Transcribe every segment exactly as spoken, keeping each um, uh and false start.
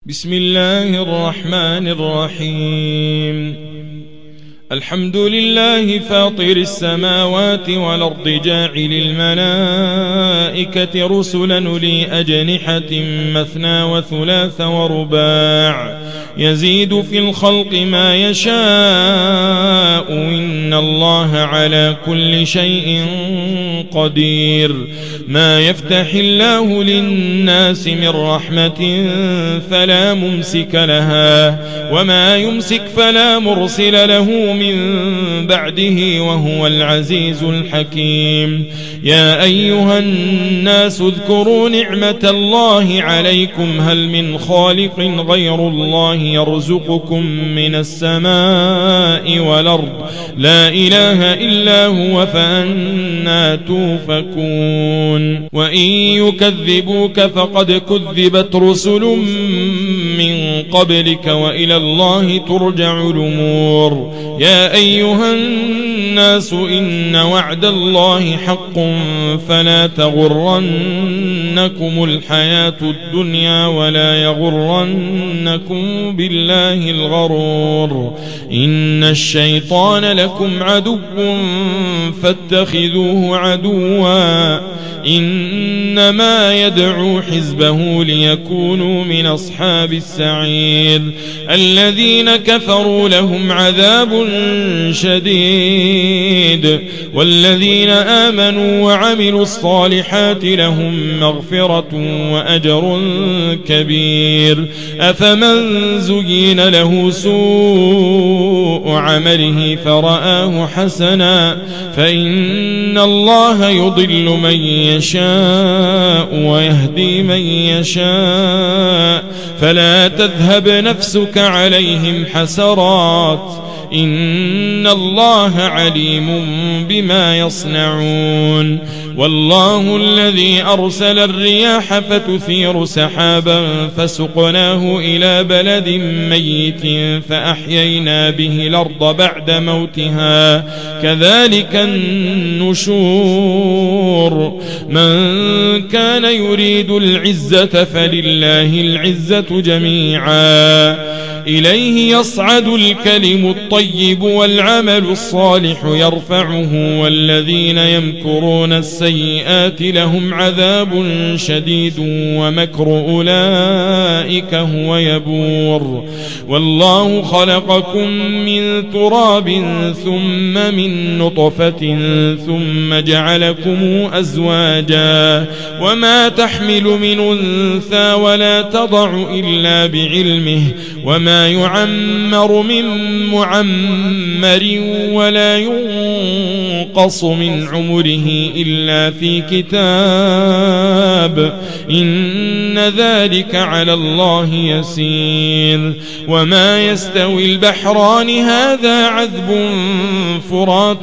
بسم الله الرحمن الرحيم. الحمد لله فاطر السماوات والأرض جاعل الملائكة رسلا أولي أجنحة مثنى وثلاث ورباع يزيد في الخلق ما يشاء إن الله على كل شيء قدير. ما يفتح الله للناس من رحمة فلا ممسك لها وما يمسك فلا مرسل له من بعده وهو العزيز الحكيم. يا أيها الناس اذكروا نعمة الله عليكم هل من خالق غير الله يرزقكم من السماء والأرض لا إله إلا هو فأنى توفكون. وإن يكذبوك فقد كذبت رسل من قبلك وإلى الله ترجع الأمور. يا أيها الناس إن وعد الله حق فلا تغرنكم الحياة الدنيا ولا يغرنكم بالله الغرور. إن الشيطان لكم عدو فاتخذوه عدوا إنما يدعو حزبه ليكونوا من أصحاب السعير. الذين كفروا لهم عذاب شديد والذين آمنوا وعملوا الصالحات لهم مغفرة وأجر كبير. أفمن زين له سوء عمله فرآه حسنا فإن الله يضل من يشاء ويهدي من يشاء فلا تذهب نفسك عليهم حسرات إن الله عليم بما يصنعون. والله الذي أرسل الرياح فتثير سحابا فسقناه إلى بلد ميت فأحيينا به الأرض بعد موتها كذلك النشور. من كان يريد العزة فلله العزة جميعا إليه يصعد الكلم الطيب والعمل الصالح يرفعه والذين يمكرون السيئات لهم عذاب شديد ومكر أولئك هو يبور. والله خلقكم من تراب ثم من نطفة ثم جعلكم أزواجا وما تحمل من أنثى ولا تضع إلا بعلمه وما ما يعمر من معمر ولا ينقص من عمره إلا في كتاب إن ذلك على الله يسير. وما يستوي البحران هذا عذب فرات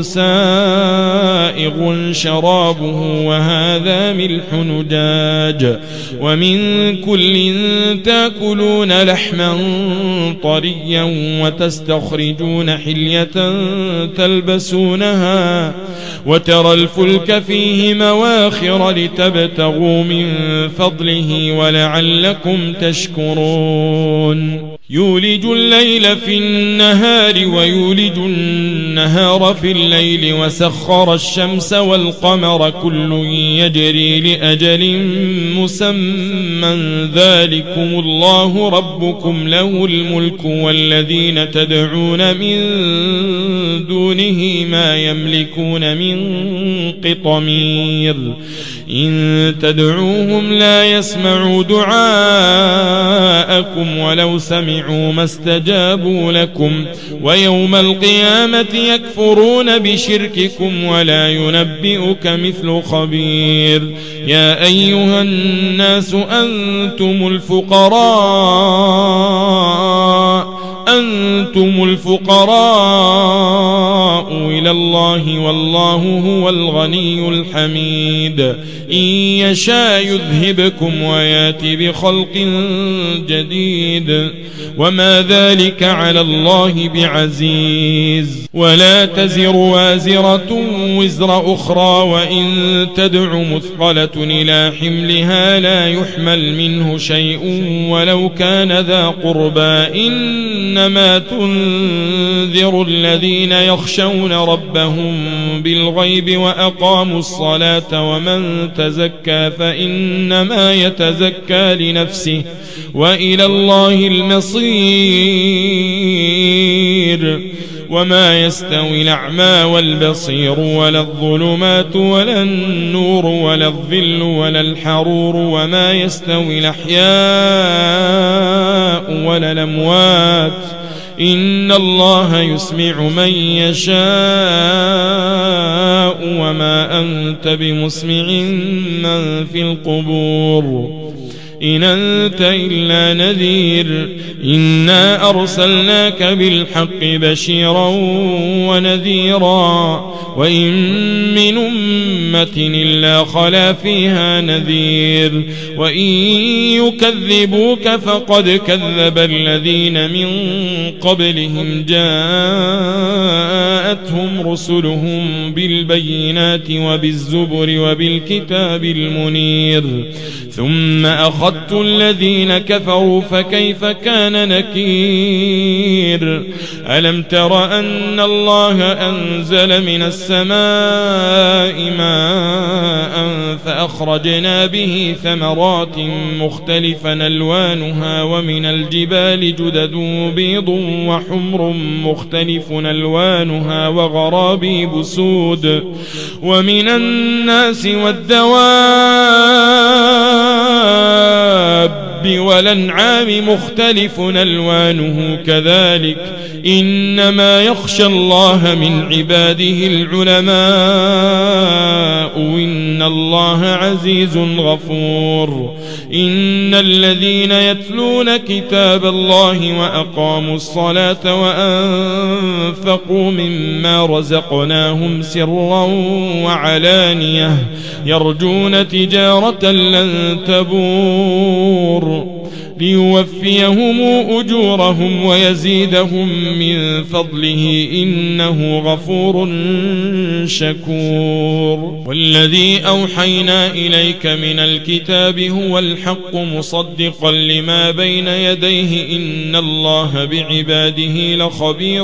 سائغ شرابه وهذا ملح نجاج ومن كل تاكلون لحما طريا وتستخرجون حلية تلبسونها وترى الفلك فيه مواخر لتبتغوا من فضله ولعلكم تشكرون. يولج الليل في النهار ويولج النهار في الليل وسخر الشمس والقمر كل يجري لأجل مسمى ذلكم الله ربكم له الملك والذين تدعون من دونه ما يملكون من قطمير. إن تدعوهم لا يسمعوا دعاءكم ولو سمعوا ما استجابوا لكم ويوم القيامة يكفرون بشرككم ولا ينبئك مثل خبير. يا أيها الناس أنتم الفقراء وأنتم الفقراء إلى الله والله هو الغني الحميد إن يشاء يذهبكم ويأتي بخلق جديد وما ذلك على الله بعزيز ولا تزر وازرة وزر أخرى وإن تدع مثقلة إلى حملها لا يحمل منه شيء ولو كان ذا قربى إنما تنذر الذين يخشون ربهم بالغيب وأقاموا الصلاة ومن تزكى فإنما يتزكى لنفسه وإلى الله المصير وما يستوي الأعمى والبصير ولا الظلمات ولا النور ولا الظل ولا الحرور وما يستوي الأحياء ولا الأموات إن الله يسمع من يشاء وما أنت بمسمع من في القبور إن أنت إلا نذير إنا أرسلناك بالحق بشيرا ونذيرا وإن من أمة إلا خلا فيها نذير وإن يكذبوك فقد كذب الذين من قبلهم جاءتهم رسلهم بالبينات وبالزبر وبالكتاب المنير ثم أخذت الذين كفروا فكيف كان نكير ألم تر أن الله أنزل من السماء ماء فأخرجنا به ثمرات مختلفا ألوانها ومن الجبال جدد بيض وحمر مختلف ألوانها وغرابيب سود ومن الناس والدواب والأنعام مختلف ألوانه كذلك إنما يخشى الله من عباده العلماء إن الله عزيز غفور إن الذين يتلون كتاب الله وأقاموا الصلاة وأنفقوا مما رزقناهم سرا وعلانية يرجون تجارة لن تبور ليوفيهم أجورهم ويزيدهم من فضله إنه غفور شكور والذي أوحينا إليك من الكتاب هو الحق مصدقا لما بين يديه إن الله بعباده لخبير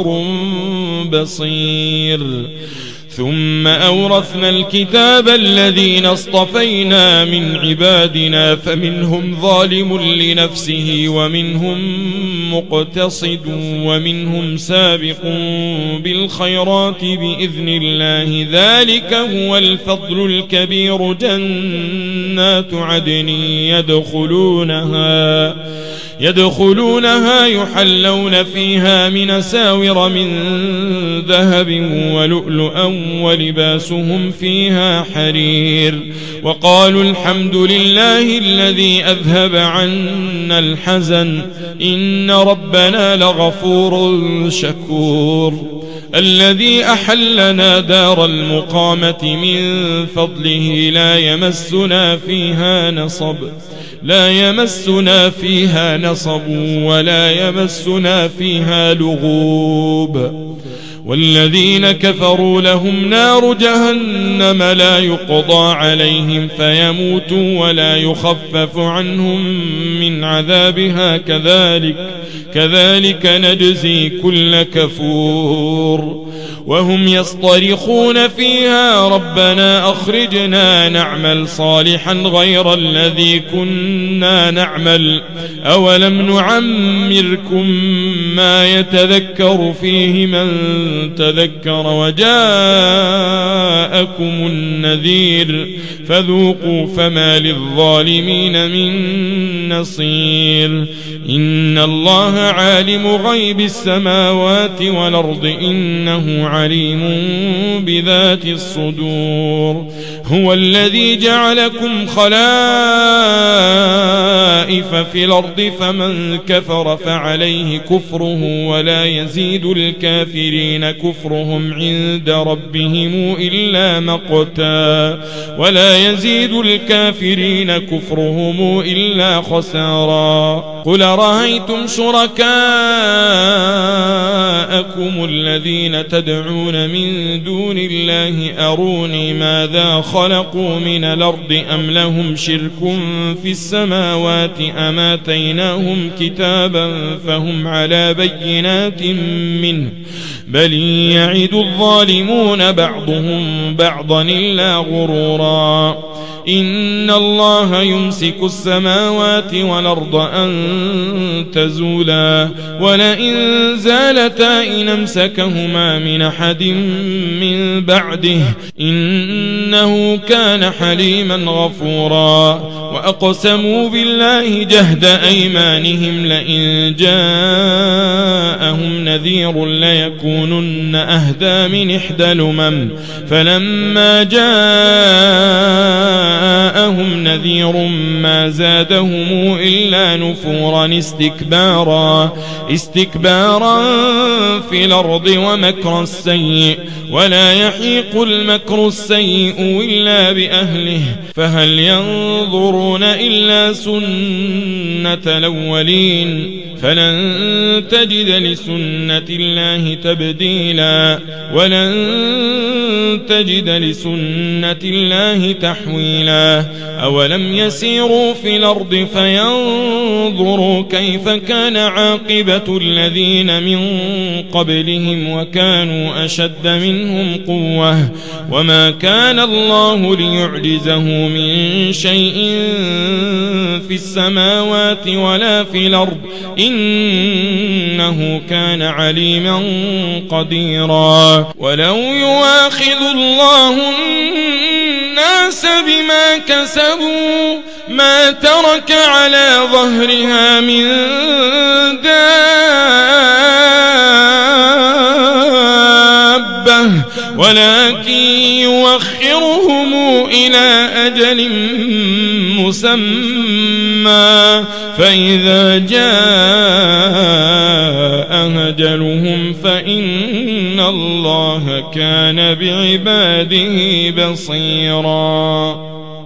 بصير ثم أورثنا الكتاب الذين اصطفينا من عبادنا فمنهم ظالم لنفسه ومنهم مقتصد ومنهم سابق بالخيرات بإذن الله ذلك هو الفضل الكبير جنات عدن يدخلونها يدخلونها يحلون فيها من ساور من ذهب ولؤلؤا ولباسهم فيها حرير وقالوا الحمد لله الذي أذهب عنا الحزن إن ربنا لغفور شكور الذي أحلنا دار المقامة من فضله لا يمسنا فيها نصب لا يمسنا فيها نصب ولا يمسنا فيها لغوب والذين كفروا لهم نار جهنم لا يقضى عليهم فيموتوا ولا يخفف عنهم من عذابها كذلك كذلك نجزي كل كفور وهم يصطرخون فيها ربنا أخرجنا نعمل صالحا غير الذي كنا نعمل أولم نعمركم ما يتذكر فيه من تذكر وجاءكم النذير فذوقوا فما للظالمين من نصير إن الله عالم غيب السماوات والأرض إنه عليم بذات الصدور. هو الذي جعلكم خلائف في الأرض فمن كفر فعليه كفره ولا يزيد الكافرين كفرهم عند ربهم إلا مقتا ولا يزيد الكافرين كفرهم إلا خسارا. قل رأيتم شركاءكم الذين تدعون من دون الله أروني ماذا خلقوا من الأرض أم لهم شرك في السماوات أم آتيناهم كتابا فهم على بينات منه بل يعد الظالمون بعضهم بعضا إلا غرورا. إن الله يمسك السماوات والأرض أن تزولا ولئن زالتا إن امسكهما من أحد من بعده إنه كان حليما غفورا. وأقسموا بالله جهد أيمانهم لئن جاءهم نذير ليكونن أهدى من إحدى الأمم فلما جاءهم نذير ما زادهم إلا نفورا استكبارا استكبارا في الأرض ومكر السيء ولا يحيق المكر السيء إلا بأهله فهل ينظرون إلا سنة الأولين فلن تجد لسنة الله تبديلا ولن تجد لسنة الله تحويلا. أولم يسيروا في الأرض فينظروا كيف كان عاقبة الذين من قبلهم وكانوا أشد منهم قوة وما كان الله ليعجزه من شيء في السماوات ولا في الأرض إنه كان عليما قديرا. ولو يواخذ الله الناس بما كسبوا ما ترك على ظهرها من دابة ولكن يوخرهم إلى أجل مسمى فإذا جاء أجلهم فإن الله كان بعباده بصيرا.